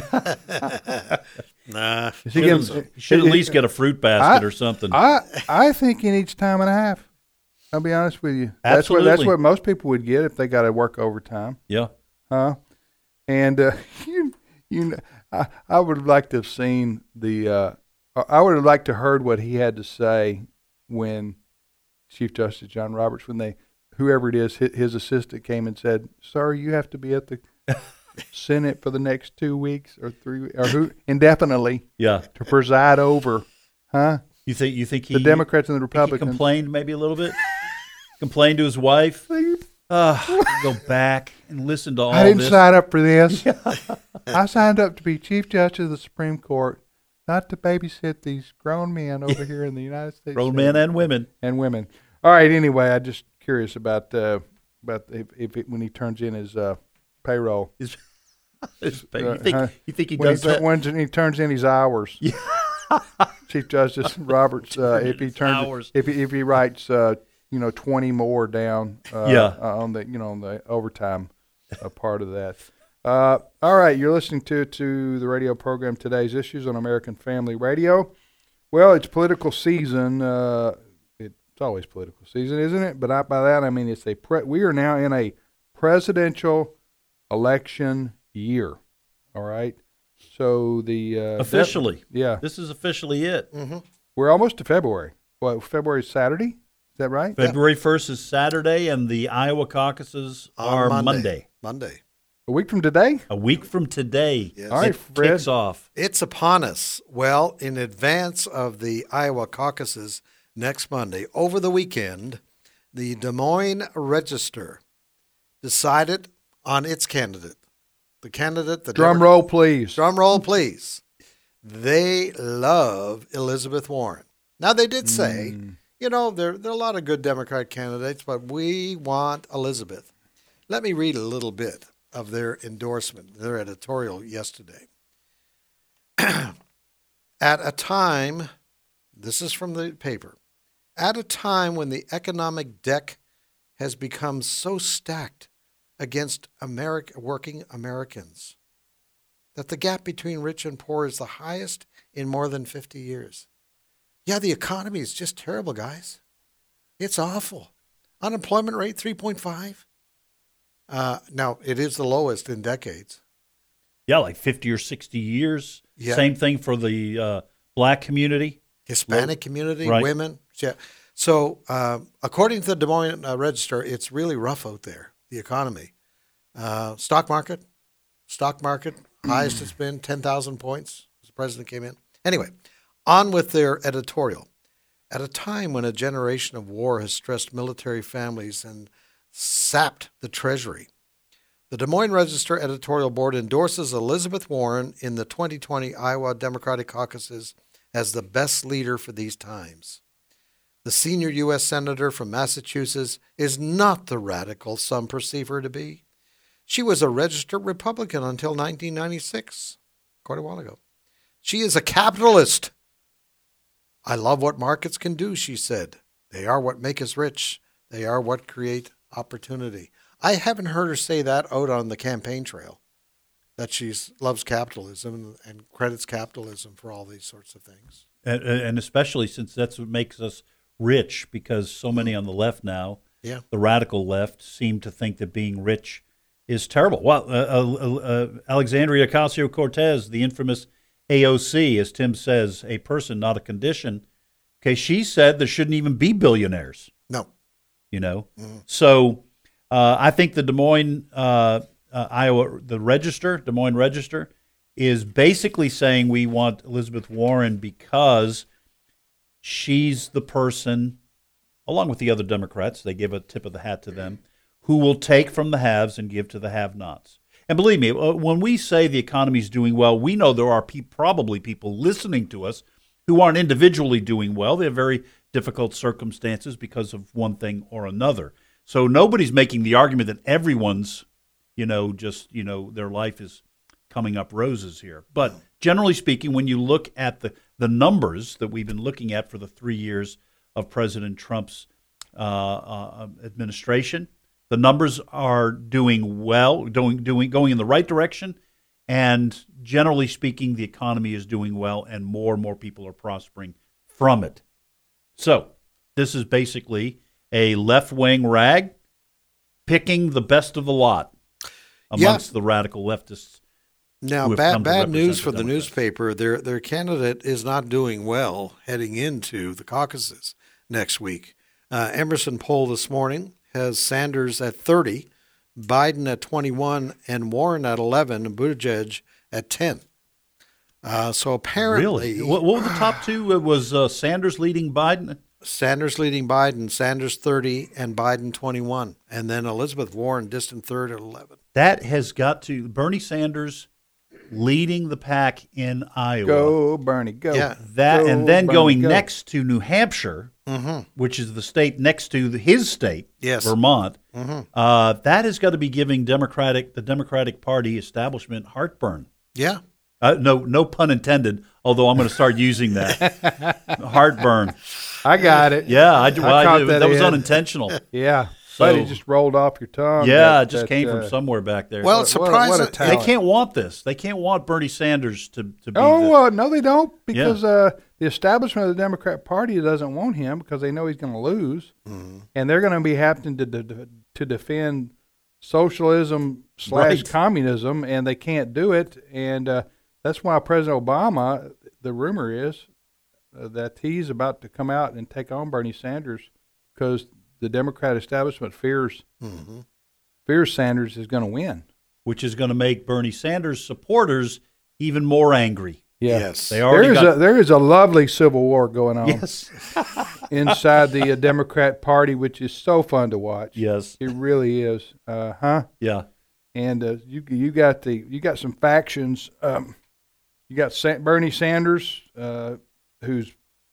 Nah. He should, getting, he should at least get a fruit basket I, or something. I I think he needs time and a half. I'll be honest with you. Absolutely. That's what that's what most people would get if they got to work overtime. Yeah. Huh? And uh, you you I, I would have liked to have seen the uh, I would have liked to heard what he had to say when Chief Justice John Roberts, when they whoever it is, his, his assistant came and said, "Sir, you have to be at the Senate for the next two weeks or three or who indefinitely, yeah, to preside over, huh?" You think you think he, the Democrats and the Republicans he complained maybe a little bit, complained to his wife. Uh, go back and listen to all this. I didn't this. sign up for this. I signed up to be Chief Justice of the Supreme Court, not to babysit these grown men over here in the United States. Grown men and women and women. All right. Anyway, I'm just curious about uh, about if, if it, when he turns in his uh, payroll. His, his pay, you uh, think uh, you think he when does he, that? When he turns in his hours. Yeah. Chief Justice Roberts, uh, if he turns, hours. if he, if he writes, uh, you know, twenty more down, uh, yeah. uh, on the, you know, on the overtime uh, part of that. Uh, all right, you're listening to to the radio program Today's Issues on American Family Radio. Well, it's political season. Uh, it's always political season, isn't it? But I, by that I mean it's a pre- we are now in a presidential election year. All right. So the uh, officially, def- yeah, this is officially it. Mm-hmm. We're almost to February. Well, February is Saturday. Is that right? February first is Saturday, and the Iowa caucuses On are Monday. Monday. Monday. A week from today. A week from today. Yes. All right, it Fred. kicks off. It's upon us. Well, in advance of the Iowa caucuses next Monday, over the weekend, the Des Moines Register decided on its candidate. The candidate, the drum Demo- roll, please. Drum roll, please. They love Elizabeth Warren. Now, they did say, mm. you know, there, there are a lot of good Democrat candidates, but we want Elizabeth. Let me read a little bit of their endorsement, their editorial yesterday. At a time, this is from the paper, at a time when the economic deck has become so stacked against America, working Americans that the gap between rich and poor is the highest in more than fifty years. Yeah, the economy is just terrible, guys. It's awful. Unemployment rate, three point five. Uh, now, it is the lowest in decades. Yeah, like fifty or sixty years. Yeah. Same thing for the uh, black community. Hispanic community, right. women. Yeah. So, uh, according to the Des Moines uh, Register, it's really rough out there, the economy. Uh, stock market, stock market, highest it's been, ten thousand points as the president came in. Anyway, on with their editorial. At a time when a generation of war has stressed military families and sapped the Treasury, the Des Moines Register editorial board endorses Elizabeth Warren in the twenty twenty Iowa Democratic caucuses as the best leader for these times. The senior U S senator from Massachusetts is not the radical some perceive her to be. She was a registered Republican until nineteen ninety-six, quite a while ago. She is a capitalist. I love what markets can do, she said. They are what make us rich. They are what create opportunity. I haven't heard her say that out on the campaign trail, that she loves capitalism and credits capitalism for all these sorts of things. And, and especially since that's what makes us rich, because so many on the left now, yeah. the radical left, seem to think that being rich is terrible. Well, uh, uh, uh, Alexandria Ocasio-Cortez, the infamous A O C, as Tim says, a person, not a condition. Okay, she said there shouldn't even be billionaires. No. You know? Mm-hmm. So uh, I think the Des Moines, uh, uh, Iowa, the Register, Des Moines Register, is basically saying we want Elizabeth Warren because she's the person, along with the other Democrats, they give a tip of the hat to them, who will take from the haves and give to the have-nots. And believe me, when we say the economy is doing well, we know there are pe- probably people listening to us who aren't individually doing well. They have very difficult circumstances because of one thing or another. So nobody's making the argument that everyone's, you know, just, you know, their life is coming up roses here. But generally speaking, when you look at the, the numbers that we've been looking at for the three years of President Trump's uh, uh, administration, the numbers are doing well, doing, doing, going in the right direction, and generally speaking, the economy is doing well, and more and more people are prospering from it. So this is basically a left-wing rag picking the best of the lot amongst yeah. the radical leftists. Now, bad, bad news for the newspaper. Their their candidate is not doing well heading into the caucuses next week. Uh, Emerson poll this morning has Sanders at thirty, Biden at twenty-one, and Warren at eleven, and Buttigieg at ten. Uh, so apparently... Really? What, what were the top two? It was uh, Sanders leading Biden? Sanders leading Biden, Sanders thirty, and Biden twenty-one. And then Elizabeth Warren distant third at eleven. That has got to... Bernie Sanders leading the pack in Iowa. Go, Bernie, go. Yeah. That, go, and then Bernie, going go. next to New Hampshire, mm-hmm. which is the state next to the, his state, yes. Vermont. Mm-hmm. Uh, that has got to be giving Democratic the Democratic Party establishment heartburn. Yeah. Uh, no, no pun intended. Although I'm going to start using that heartburn. I got it. Yeah, I, well, I I did. that, that was in. unintentional. Yeah, so, but it just rolled off your tongue. Yeah, that, it just that, came uh, from somewhere back there. Well, it's surprising. What a, what a they can't want this. They can't want Bernie Sanders to, to be. Oh, the, uh, no, they don't, because yeah. uh, the establishment of the Democrat Party doesn't want him because they know he's going to lose, mm-hmm. and they're going to be having to to, to defend socialism slash Right. communism, and they can't do it, and uh, that's why President Obama, the rumor is uh, that he's about to come out and take on Bernie Sanders because the Democrat establishment fears mm-hmm. fears Sanders is going to win, which is going to make Bernie Sanders supporters even more angry. Yeah. Yes, they already there is got, a there is a lovely civil war going on. Yes. inside the uh, Democrat Party, which is so fun to watch. Yes, it really is. Uh huh. Yeah. And uh, you you got the you got some factions. Um, you got Sa- Bernie Sanders, uh, who's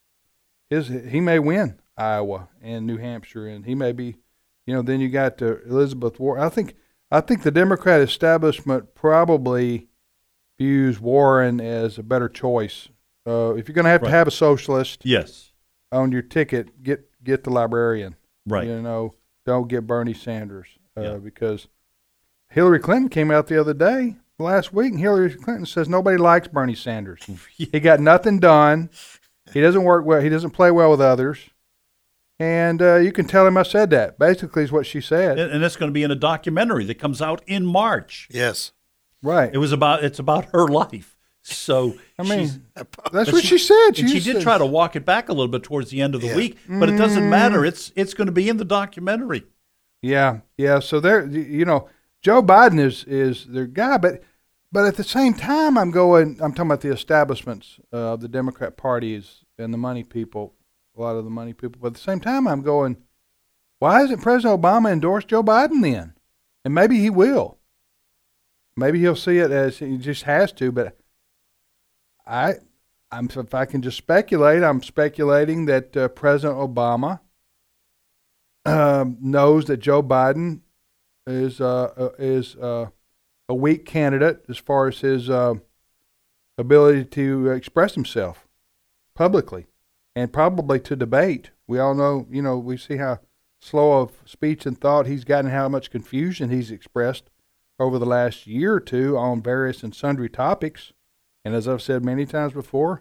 his he may win Iowa and New Hampshire, and he may be, you know. Then you got uh, Elizabeth Warren. I think I think the Democrat establishment probably views Warren as a better choice. Uh, if you're going to have Right. to have a socialist Yes. on your ticket, get get the librarian. Right. You know, don't get Bernie Sanders uh, Yeah. because Hillary Clinton came out the other day, last week, and Hillary Clinton says nobody likes Bernie Sanders. He got nothing done. He doesn't work well. He doesn't play well with others. And uh, you can tell him I said that. Basically, is what she said. And, and it's going to be in a documentary that comes out in March. Yes. Right. It was about. It's about her life. So I mean, she's- that's but what she, said. and she did said- try to walk it back a little bit towards the end of the Yeah. week, but it doesn't Mm. matter. It's it's going to be in the documentary. Yeah, yeah. So there, you know, Joe Biden is is their guy, but but at the same time, I'm going. I'm talking about the establishments uh, of the Democrat parties and the money people, a lot of the money people. But at the same time, I'm going. Why hasn't President Obama endorsed Joe Biden then? And maybe he will. Maybe he'll see it as he just has to. But I, I'm if I can just speculate, I'm speculating that uh, President Obama um, knows that Joe Biden is uh, uh, is uh, a weak candidate as far as his uh, ability to express himself publicly and probably to debate. We all know, you know, we see how slow of speech and thought he's gotten, how much confusion he's expressed over the last year or two on various and sundry topics. And as I've said many times before,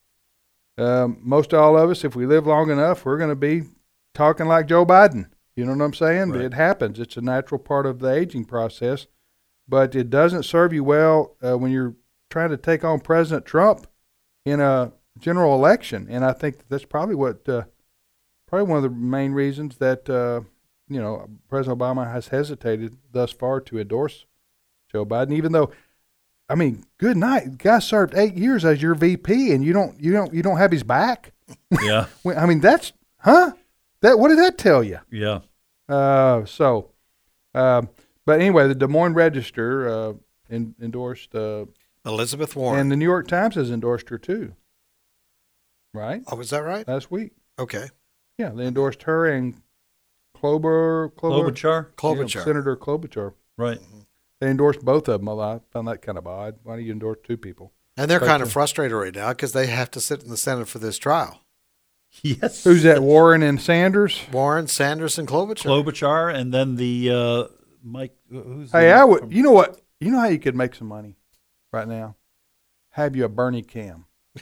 um, most all of us, if we live long enough, we're going to be talking like Joe Biden. You know what I'm saying? Right. It happens. It's a natural part of the aging process. But it doesn't serve you well uh, when you're trying to take on President Trump in a general election. And I think that's probably what, uh, probably one of the main reasons that, uh, you know, President Obama has hesitated thus far to endorse Joe Biden, even though, I mean, good night. The guy served eight years as your V P, and you don't, you don't, you don't have his back. Yeah. I mean, that's, huh? That what did that tell you? Yeah. Uh, so, uh, but anyway, the Des Moines Register uh, in, endorsed uh, Elizabeth Warren, and the New York Times has endorsed her too. Right? Oh, was that right? Last week. Okay. Yeah, they endorsed her and Klobuchar. Klobuchar? Klobuchar. Yeah, Senator Klobuchar. Right. They endorsed both of them. I found that kind of odd. Why do you endorse two people? And they're But, kind of uh, frustrated right now because they have to sit in the Senate for this trial. Yes. Who's that? Warren and Sanders. Warren, Sanders, and Klobuchar. Klobuchar, and then the uh, Mike. Who's Hey, the, I would. You know what? You know how you could make some money right now? Have you a Bernie cam?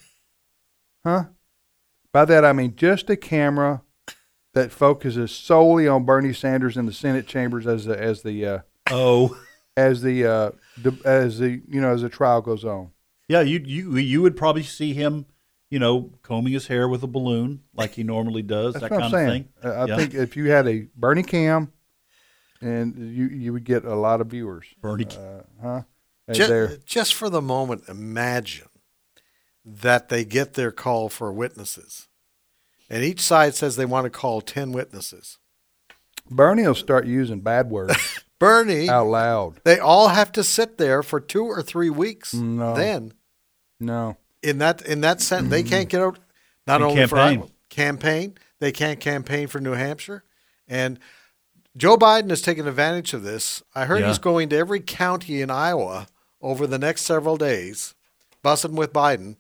Huh? By that I mean just a camera that focuses solely on Bernie Sanders in the Senate chambers as the as the uh, oh as the uh, the, as the you know as the trial goes on. Yeah, you you you would probably see him, you know, combing his hair with a balloon like he normally does. That's that what kind I'm of saying. thing. Uh, I Yeah. think if you had a Bernie cam, and you you would get a lot of viewers. Bernie, uh, huh? And Just, they're- just for the moment, imagine that they get their call for witnesses. And each side says they want to call ten witnesses. Bernie will start using bad words. Bernie out loud. They all have to sit there for two or three weeks. No. Then, no, in that in that sense, they can't get out. Not And only campaign. for Iowa, campaign, they can't campaign for New Hampshire, and Joe Biden has taken advantage of this. I heard Yeah. he's going to every county in Iowa over the next several days, bussing with Biden.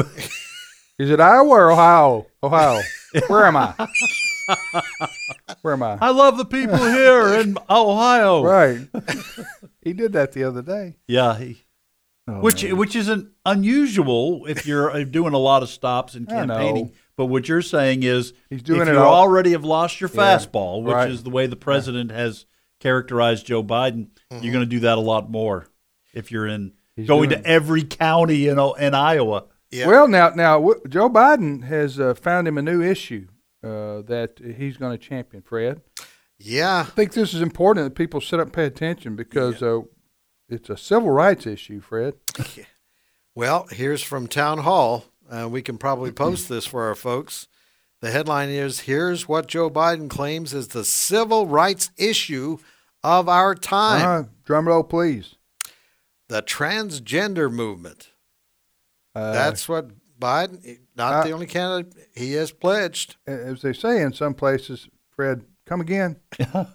Is it Iowa or Ohio? Ohio. Where am I? Where am I? I love the people here in Ohio. Right. He did that the other day. Yeah, he, Oh, which man. which isn't unusual if you're uh, doing a lot of stops and I know. campaigning. But what you're saying is, He's doing if it you all- already have lost your Yeah, fastball, which right. is the way the president has characterized Joe Biden, you're going to do that a lot more if you're in He's going doing- to every county in O- in Iowa. Well, now, now w- Joe Biden has uh, found him a new issue uh, that he's going to champion, Fred. Yeah. I think this is important that people sit up and pay attention because uh, it's a civil rights issue, Fred. Well, here's from Town Hall. Uh, we can probably post this for our folks. The headline is, here's what Joe Biden claims is the civil rights issue of our time. Uh, drum roll, please. The transgender movement. Uh, That's what Biden, not uh, the only candidate, he has pledged. As they say in some places, Fred, come again.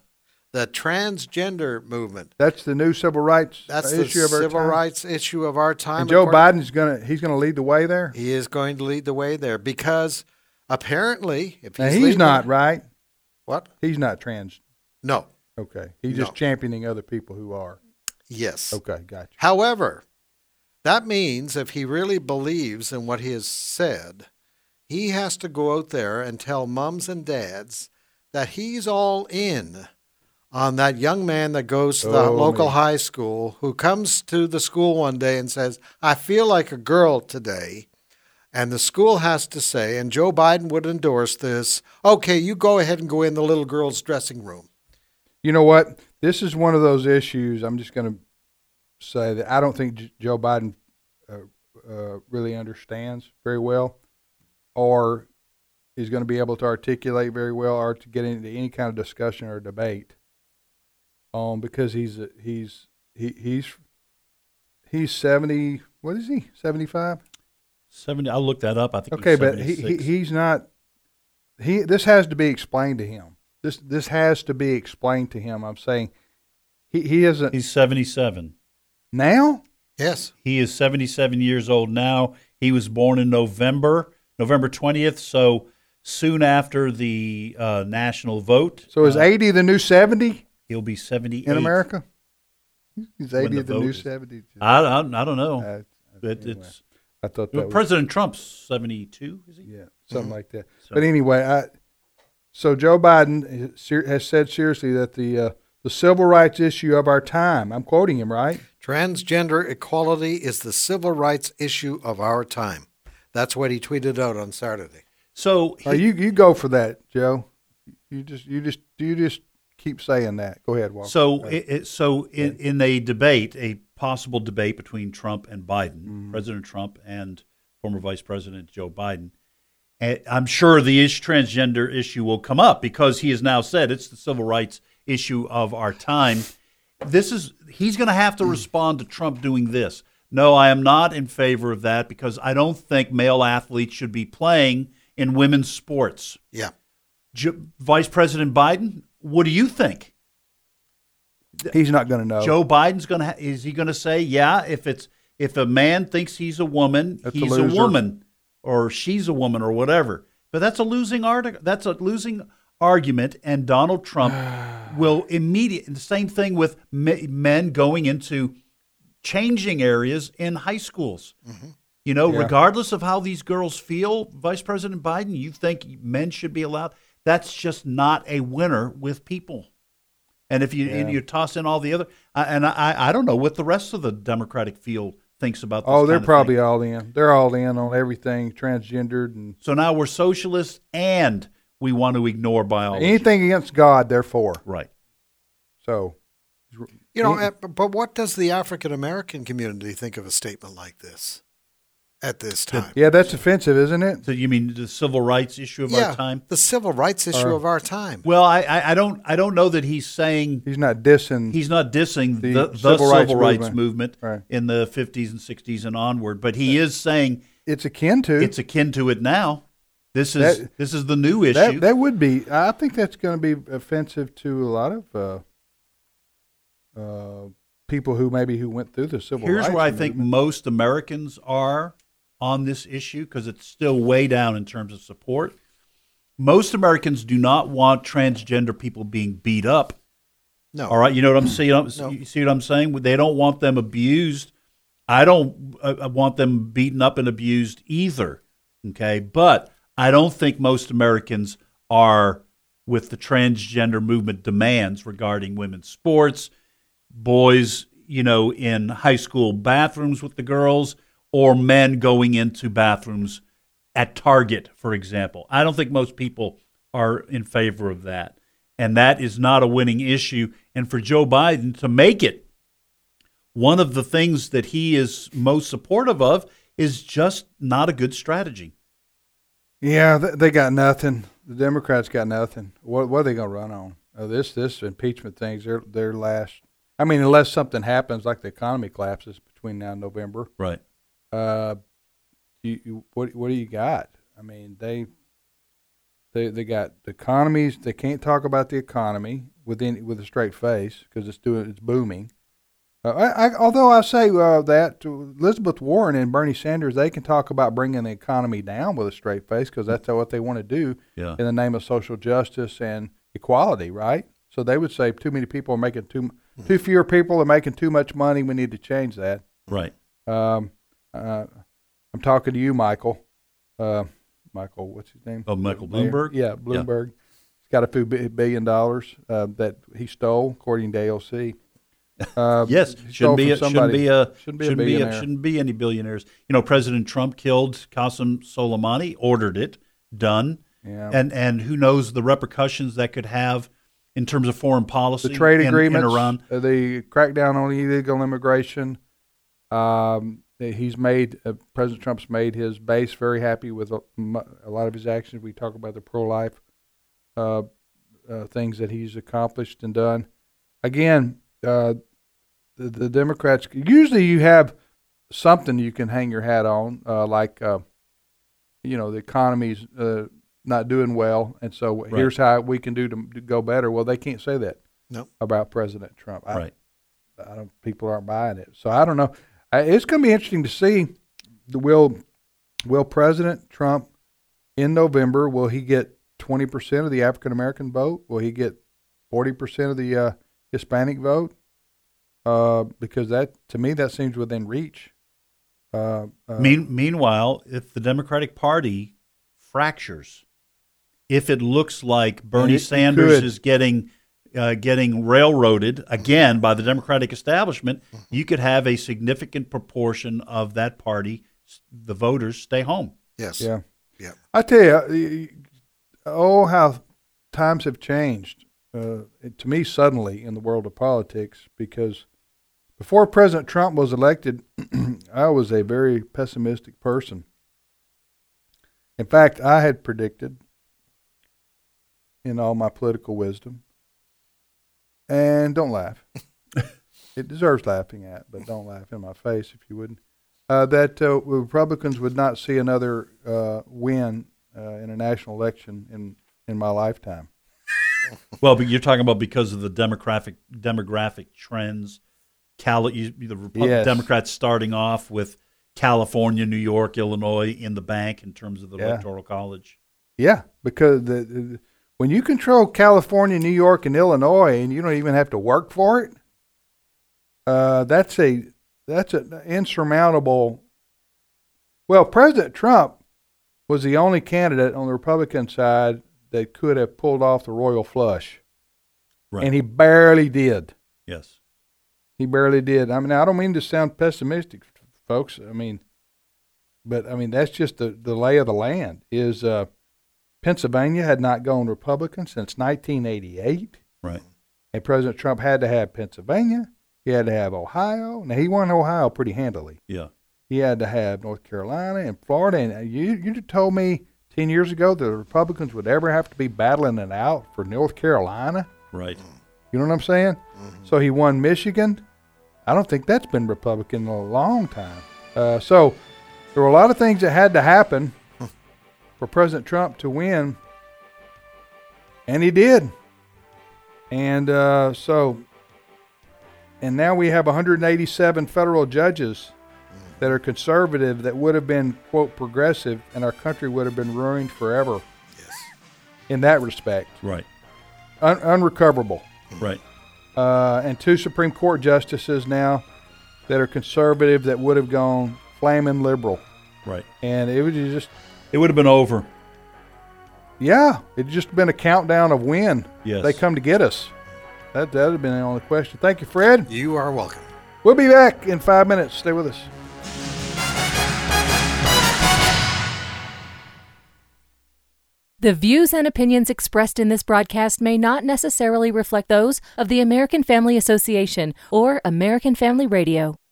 the transgender movement. That's the new civil rights That's issue the of our civil time. rights issue of our time. And Joe according- Biden's gonna he's gonna lead the way there. He is going to lead the way there because apparently, if he's, Now, he's leading- not right. What? He's not trans. No. Okay. He's No. just championing other people who are. Yes. Okay, gotcha. However, that means if he really believes in what he has said, he has to go out there and tell mums and dads that he's all in on that young man that goes to the Oh, local me. high school who comes to the school one day and says, I feel like a girl today. And the school has to say, and Joe Biden would endorse this, okay, you go ahead and go in the little girl's dressing room. You know what? This is one of those issues. I'm just going to say that I don't think J- Joe Biden uh, uh, really understands very well, or is going to be able to articulate very well, or to get into any kind of discussion or debate. Um, because he's a, he's he he's he's seventy. What is he? seventy-five. seventy. I'll look that up. I think. Okay, he's but he, he seventy-six. he's not. He this has to be explained to him. This this has to be explained to him. I'm saying, he he isn't. He's seventy-seven now. Yes, he is seventy-seven years old now. He was born in November, November twentieth. So soon after the uh, national vote. So is uh, eighty the new seventy He'll be seventy-eight in America? Is when eighty the the vote new is- seventy? I, I, I don't know. Uh, But anyway, it's I thought that well, was- President Trump's seventy-two. Is he? Yeah, something like that. So- But anyway, I, so Joe Biden has- has said seriously that the uh, the civil rights issue of our time. I'm quoting him, right? Transgender equality is the civil rights issue of our time. That's what he tweeted out on Saturday. So Uh, you you go for that, Joe. You just you just you just keep saying that. Go ahead, Walker. So, it, it, so in, in a debate, a possible debate between Trump and Biden, Mm-hmm. President Trump and former Vice President Joe Biden, and I'm sure the ish, transgender issue will come up because he has now said it's the civil rights issue of our time. This is he's going to have to respond to Trump doing this. No, I am not in favor of that because I don't think male athletes should be playing in women's sports. Yeah. J- Vice President Biden, what do you think? He's not going to know. Joe Biden's going to ha- is he going to say, yeah, if it's if a man thinks he's a woman, That's a he's a, loser. woman or she's a woman or whatever. But that's a losing article. That's a losing argument, and Donald Trump will immediately. The same thing with me- men going into changing areas in high schools. You know, Yeah. regardless of how these girls feel, Vice President Biden, you think men should be allowed? That's just not a winner with people. And if you Yeah. and you toss in all the other, I, and I, I don't know what the rest of the Democratic field thinks about this. Oh, they're kind of probably thing. all in. They're all in on everything transgendered and So now we're socialists and we want to ignore biology. anything against God. They're for. Right. So, You know, uh, but what does the African American community think of a statement like this at this time? yeah, that's offensive, isn't it? So you mean the civil rights issue of Yeah, our time? the civil rights issue Or- of our time. Well, I, I, I don't I don't know that he's saying He's not dissing. he's not dissing The the, the civil civil, rights rights, movement. movement, Right. in the fifties and sixties and onward, but he is saying it's akin to. it's akin to it now. This is That- this is the new issue. That, that would be. I think that's going to be offensive to a lot of uh, uh, people who maybe who went through the civil Here's rights. where I think movement. most Americans are on this issue because it's still way down in terms of support. Most Americans do not want transgender people being beat up. No. All right, you know what I'm saying? No. You see what I'm saying? They don't want them abused. I don't uh, want them beaten up and abused either. Okay, but I don't think most Americans are with the transgender movement demands regarding women's sports, boys, you know, in high school bathrooms with the girls, or men going into bathrooms at Target, for example. I don't think most people are in favor of that. And that is not a winning issue. And for Joe Biden to make it, one of the things that he is most supportive of is just not a good strategy. Yeah, they, they got nothing. The Democrats got nothing. What, what are they going to run on? Uh, this this impeachment things. They're they're last. I mean, unless something happens like the economy collapses between now and November. Right. Uh, you, you what what do you got? I mean, they they they got the economies. They can't talk about the economy, with any, with a straight face because it's doing it's booming. Uh, I, I, although I say uh, that to Elizabeth Warren and Bernie Sanders, they can talk about bringing the economy down with a straight face because that's what they want to do yeah. in the name of social justice and equality, right? So they would say too many people are making too too fewer people are making too much money. We need to change that. Right. Um, uh, I'm talking to you, Michael. Uh, Michael, what's his name? Oh, Michael Mayor? Bloomberg? Yeah, Bloomberg. Yeah. He's got a few billion dollars uh, that he stole, according to A O C. Uh, yes, shouldn't be, a, shouldn't be a shouldn't be shouldn't a be billionaire. a, shouldn't be any billionaires. You know, President Trump killed Qasem Soleimani, ordered it done, yeah. and and who knows the repercussions that could have in terms of foreign policy, the trade in, agreements, in Iran, uh, the crackdown on illegal immigration. Um, he's made uh, President Trump's made his base very happy with a, a lot of his actions. We talk about the pro-life uh, uh, things that he's accomplished and done. Again. Uh, The, the Democrats, usually you have something you can hang your hat on, uh, like, uh, you know, the economy's uh, not doing well, and so right. here's how we can do to, to go better. Well, they can't say that nope. about President Trump. I, right. I don't. People aren't buying it. So I don't know. I, it's going to be interesting to see. The will will President Trump in November, will he get twenty percent of the African American vote? Will he get forty percent of the uh, Hispanic vote? Uh, because that, to me, that seems within reach. Uh, uh, mean, meanwhile, if the Democratic Party fractures, if it looks like Bernie it, Sanders it is getting uh, getting railroaded again by the Democratic establishment, you could have a significant proportion of that party, the voters, stay home. Yes. Yeah. Yeah. I tell you, oh, how times have changed. Uh, to me, suddenly in the world of politics, because before President Trump was elected, I was a very pessimistic person. In fact, I had predicted, in all my political wisdom, and don't laugh. It deserves laughing at, but don't laugh in my face if you wouldn't, uh, that uh, Republicans would not see another uh, win uh, in a national election in, in my lifetime. Well, but you're talking about because of the demographic demographic trends. Cali- you, the Republican Yes. Democrats starting off with California, New York, Illinois in the bank in terms of the Yeah. Electoral College. Yeah, because the, the when you control California, New York, and Illinois, and you don't even have to work for it, uh, that's a that's an insurmountable. Well, President Trump was the only candidate on the Republican side that could have pulled off the royal flush, Right. and he barely did. Yes. He barely did. I mean, I don't mean to sound pessimistic, folks. I mean, but I mean that's just the, the lay of the land. Is uh, Pennsylvania had not gone Republican since nineteen eighty-eight. Right. And President Trump had to have Pennsylvania. He had to have Ohio. Now he won Ohio pretty handily. Yeah. He had to have North Carolina and Florida. And you you told me ten years ago that the Republicans would ever have to be battling it out for North Carolina. Right. You know what I'm saying? Mm-hmm. So he won Michigan. I don't think that's been Republican in a long time. Uh, so there were a lot of things that had to happen for President Trump to win, and he did. And uh, so, and now we have one hundred eighty-seven federal judges that are conservative that would have been, quote, progressive, and our country would have been ruined forever. Yes. In that respect. Right. Un- unrecoverable. Right. Uh, and two Supreme Court justices now that are conservative that would have gone flaming liberal. Right. And it was just... It would have been over. Yeah. It'd just been a countdown of when Yes. they come to get us. That that would have been the only question. Thank you, Fred. You are welcome. We'll be back in five minutes. Stay with us. The views and opinions expressed in this broadcast may not necessarily reflect those of the American Family Association or American Family Radio.